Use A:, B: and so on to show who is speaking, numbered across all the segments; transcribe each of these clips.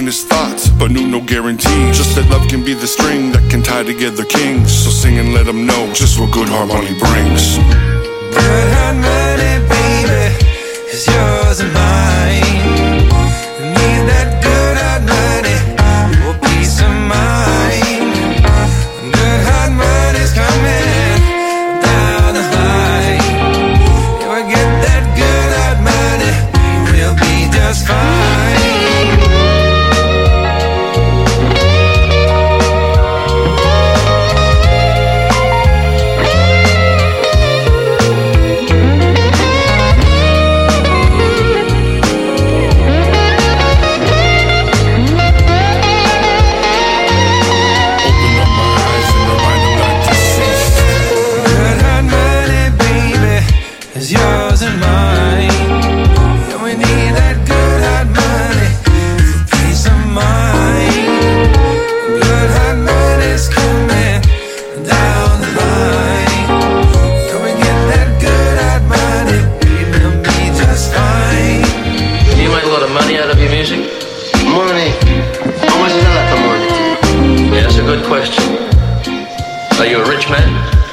A: in his thoughts, but knew no guarantee. Just that love can be the string that can tie together kings. So sing and let them know just what good harmony brings.
B: Good harmony, baby, is yours and mine. Need that good harmony for peace of mind. Good harmony's coming down the line. If we get that good harmony, we'll be just fine. Yours and mine. Yeah, we need that good hot money for peace of mind. Good hot money's coming down the line. Yeah, we get that good hot money, we'll be just fine.
C: Do you make a lot of money out of your music?
D: Money? How much is a lot of money?
C: Yeah, that's a good question. Are you a rich man?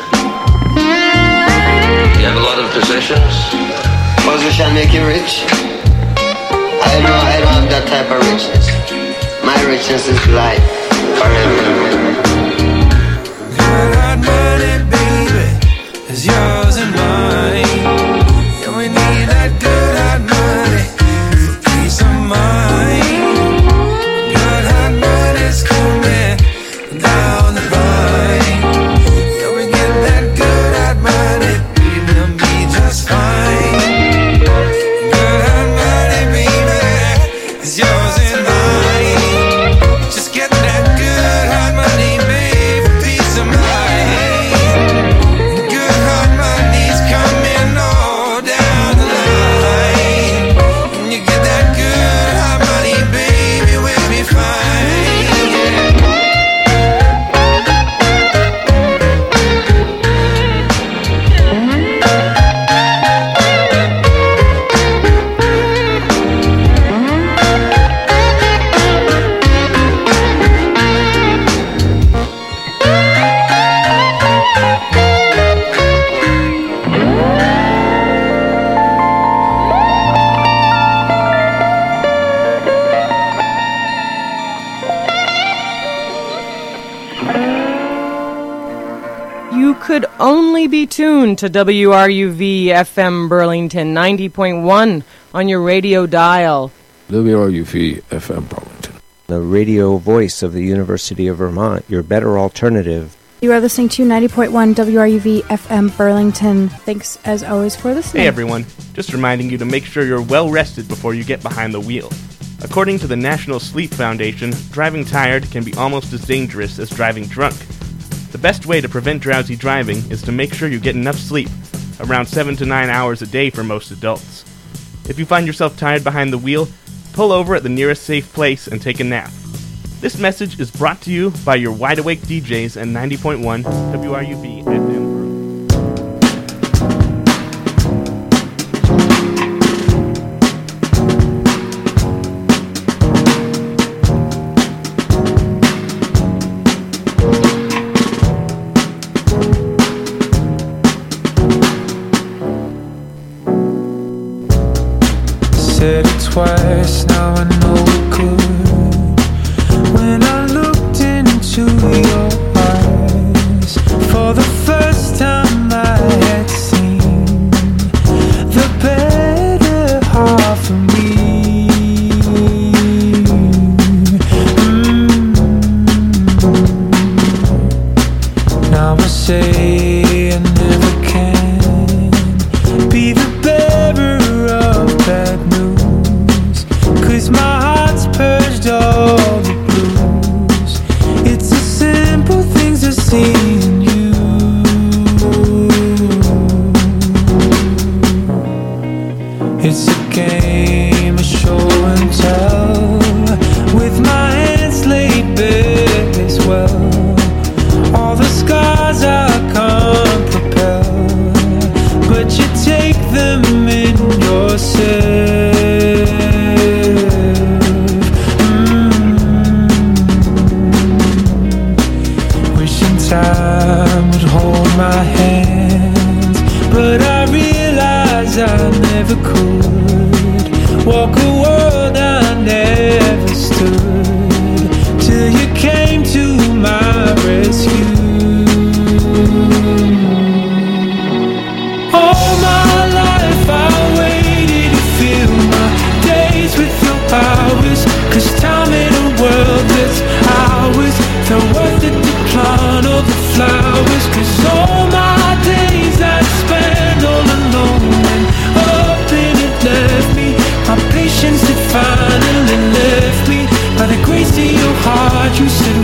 C: You have a lot of possessions?
D: Position make you rich? I don't have that type of richness. My richness is life forever.
B: Good hot money, baby, is yours and mine. Yeah, we need that good hot money for peace of mind. Good hot money's coming down the line. Yeah, we get that good hot money, we'll be just fine. Good hot money, baby, is yours and mine. Just get that good hot money, baby, for peace of mind. Good hot money's coming all down the line. When you get that good hot money, baby, we'll be fine.
E: You could only be tuned to WRUV FM Burlington 90.1 on your radio dial.
F: WRUV FM Burlington.
G: The radio voice of the University of Vermont, your better alternative.
H: You are listening to 90.1 WRUV FM Burlington. Thanks, as always, for listening.
I: Hey, everyone. Just reminding you to make sure you're well rested before you get behind the wheel. According to the National Sleep Foundation, driving tired can be almost as dangerous as driving drunk. The best way to prevent drowsy driving is to make sure you get enough sleep, around 7 to 9 hours a day for most adults. If you find yourself tired behind the wheel, pull over at the nearest safe place and take a nap. This message is brought to you by your wide-awake DJs and 90.1 WRUV FM.
B: Said it twice, now I know it could. When I looked into your eyes, for the first time I had seen the better half of me. Now I say I never can be the bearer of bad news, 'cause my heart's purged all the blues. It's a sin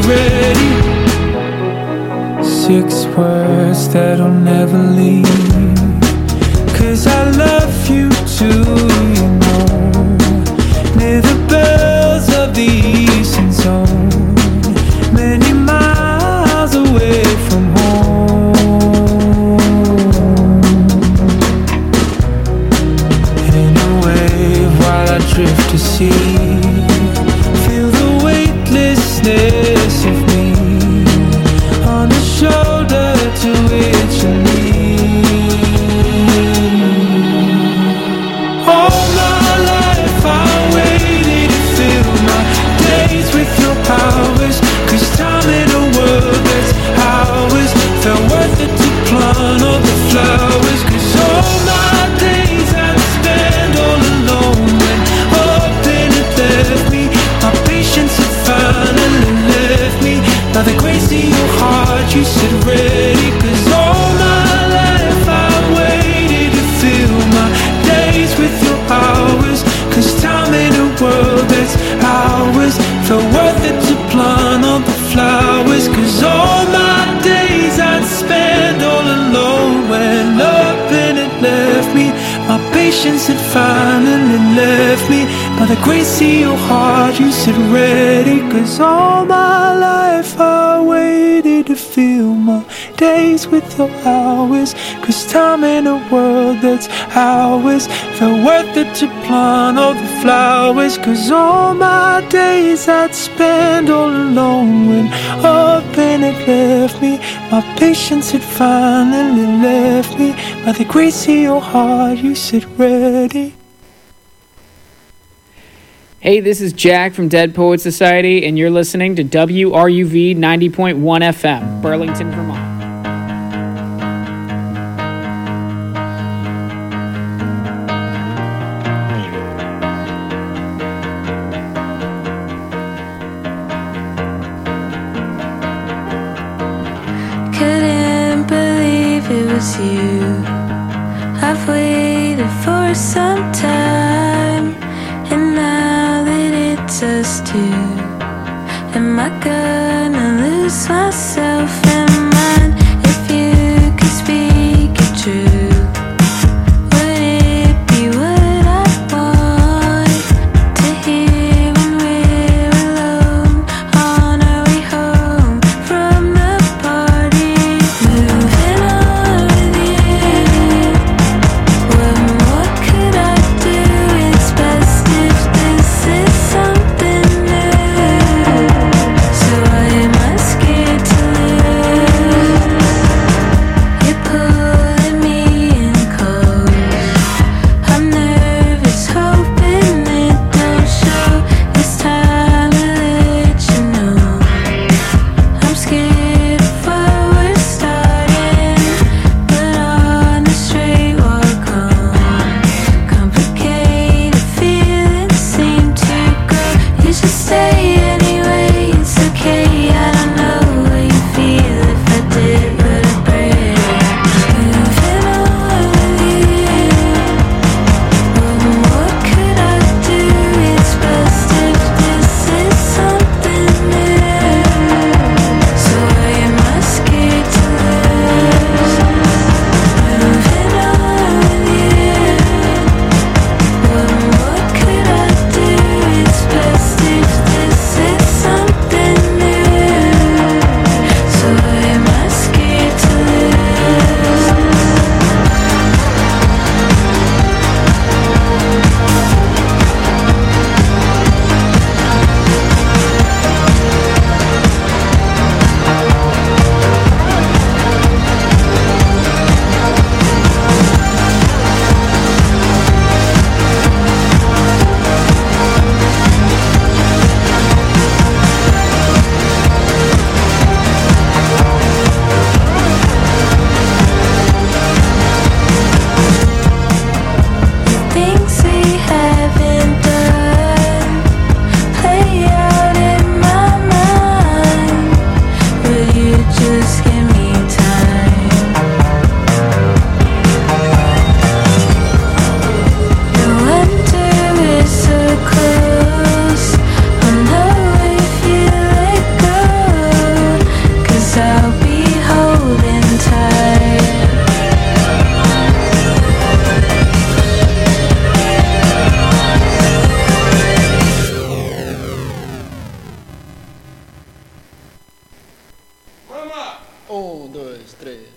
B: ready. 6 words that'll never leave. 'Cause I love you too, you know. Near the bells of the eastern zone, many miles away from home. In a wave while I drift to sea, feel the weightlessness of me on the shoulder to which you lean. All my life I waited to fill my days with your powers. 'Cause time in a world that's ours felt worth it to plant all the flowers. 'Cause all my days I'd spend all alone when up and it left me. My patience had finally left me. By the grace of your heart you said ready. 'Cause all my life I waited to fill my days with your hours. 'Cause time in a world that's ours felt worth it to plant all the flowers. 'Cause all my days I'd spend all alone when up and it left me. My patience had finally left me. By the grace of your heart you said ready. 'Cause all my life I waited to fill my days with your hours. 'Cause time in a world that's ours felt worth it to plant all the flowers. 'Cause all my days I'd spend all alone when up and it left me. My patience had finally left me. By the grace of your heart you said ready.
J: Hey, this is Jack from Dead Poets Society, and you're listening to WRUV 90.1 FM, Burlington, Vermont.
K: Couldn't believe it was you. I've waited for some time, and now that it's us two, am I gonna lose myself in mine? If you could speak it true, would it be what I want to hear when we're alone on our way home from the party? Moving on with you. What more could I do? It's best if this is something new. So why am I scared to lose? You're pulling me in close. I'm nervous, hoping it don't show. This time I'll let you know. I'm scared of what we're starting, but on the straight walk home, complicated feelings seem to grow. You should stay anyway, it's okay. I don't know what you feel if I did, but I pray. Moving on with you. What more could I do? It's best if this is something new. So why am I scared to lose? Moving on with you. What more could I do? It's best if this is
L: 1, 2, 3.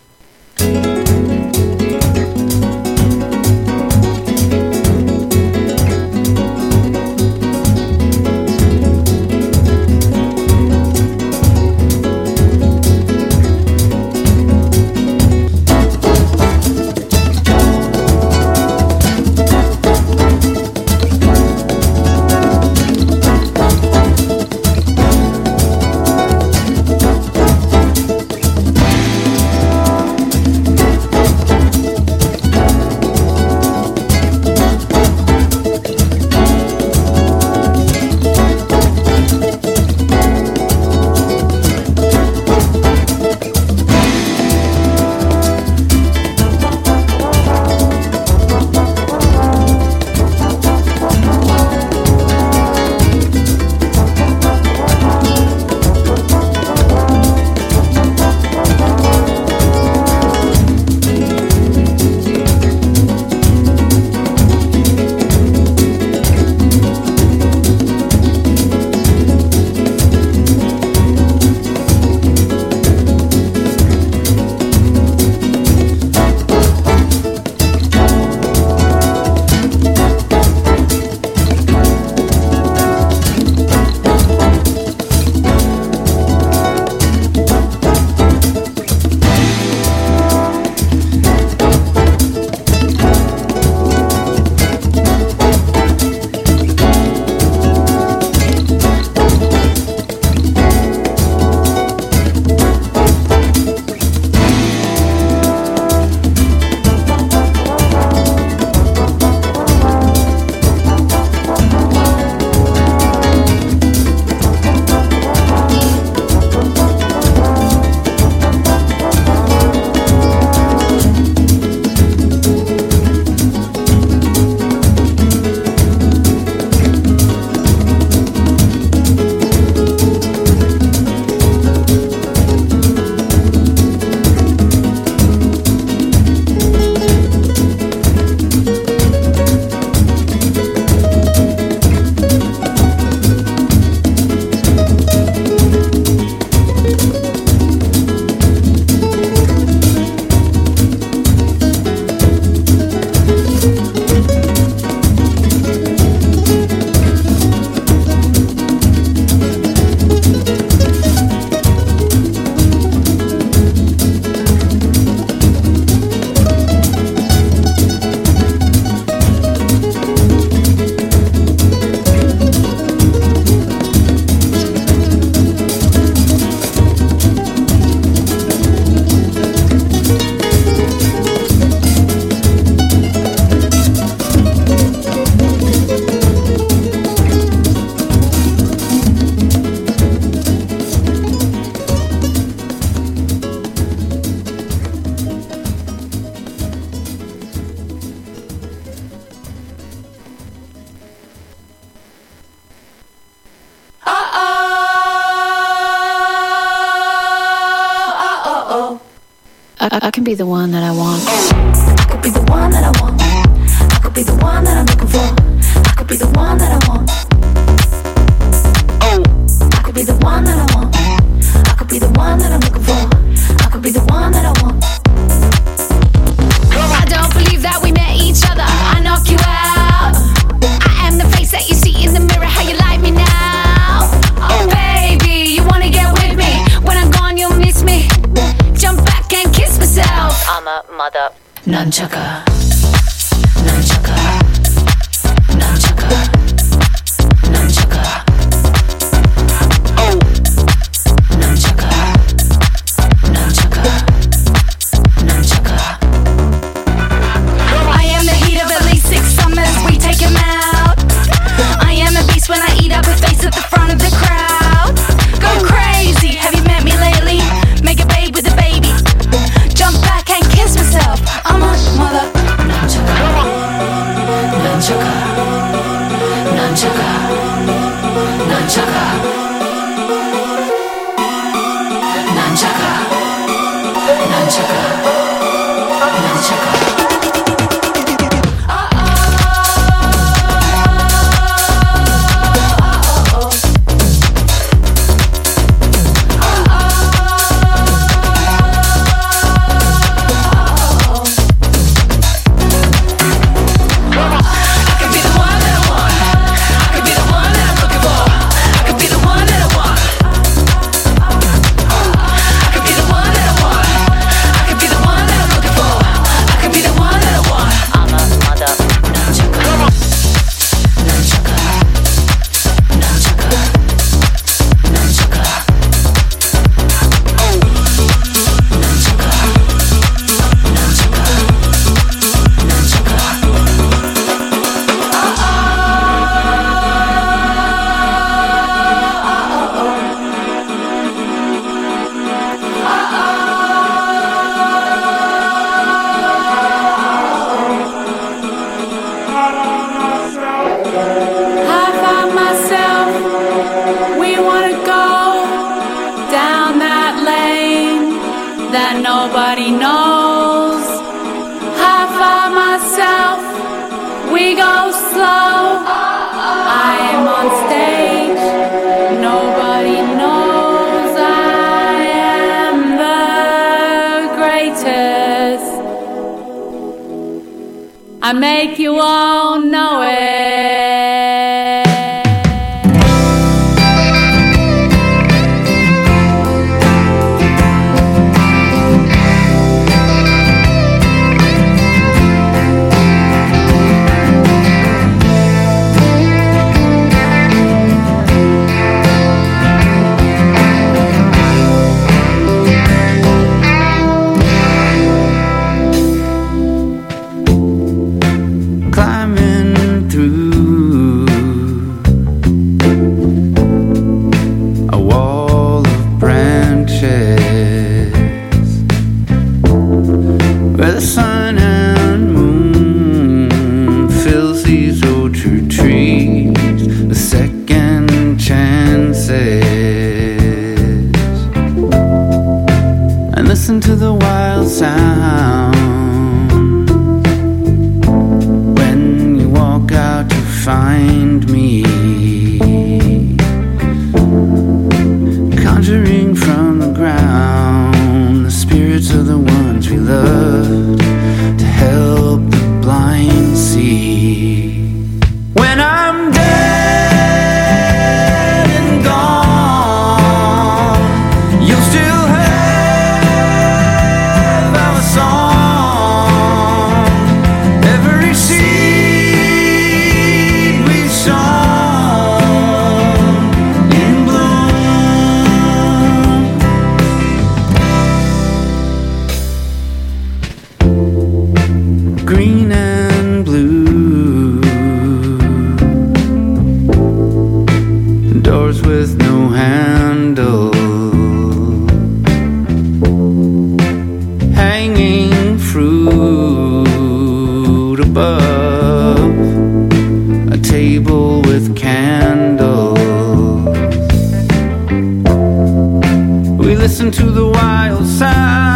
M: I can be the one that I want. I could be the one that I want. I could be the one that I'm looking for. I could be the one that I want. I could be the one that I want. I could be the one that I'm looking for. I could be the one that I want. I don't believe that we met each other. I knock you out. I am the face that you see in the mirror. How you like me now? Oh baby, you wanna get with me? When I'm gone, you'll miss me. Jump back and kiss myself. I'm a mother nunchucker. Nunchucker. Nunchucker. Nunchucker. Oh. Nunchucker. Nunchucker. Nunchucker. I am the heat of at least 6 summers. We take him out. I am a beast when I eat up a face at the front of the crowd. Go crazy. Have you met me lately? Make a babe with a baby. Jump back and kiss myself. I'm a mother nunchucker.
L: I make you all know it.
B: Listen to the wild sound when you walk out to find me, conjuring from the ground the spirits of the ones we loved to help the blind see. When I'm dead and gone, you'll still have green and blue, doors with no handle, hanging fruit above, a table with candles. We listen to the wild sound